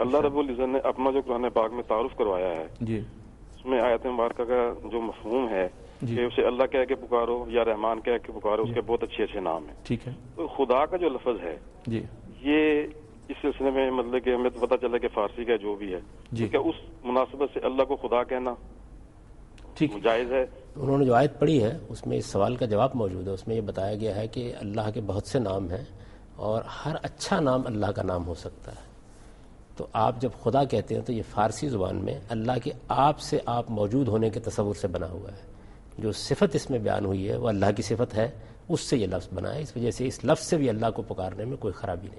अल्लाह रब्बुल इज्जत ने अपना जो कुरान पाक में तारुफ करवाया है जी, उसमें आयत मुबारक का जो मफहूम है कि उसे अल्लाह कह के पुकारो या रहमान कह के पुकारो, उसके बहुत अच्छे अच्छे नाम है। ठीक है तो खुदा का जो लफ्ज है जी, ये इस सिलसिले में मतलब कि हमें तो पता चला कि फारसी का जो भी है, जी। तो क्या उस मुनासिबत से अल्लाह को खुदा कहना ठीक जायज है? उन्होंने जो आयत पढ़ी है उसमें इस सवाल का जवाब मौजूद है। उसमें ये बताया गया है कि अल्लाह के बहुत से नाम हैं और हर अच्छा नाम अल्लाह का नाम हो सकता है। तो आप जब खुदा कहते हैं तो ये फारसी ज़ुबान में अल्लाह के आप से आप मौजूद होने के तसव्वुर से बना हुआ है। जो सिफत इसमें बयान हुई है वो अल्लाह की सिफत है, उससे ये लफ्ज़ बना है। इस वजह से इस लफ्ज़ से भी अल्लाह को पुकारने में कोई ख़राबी नहीं।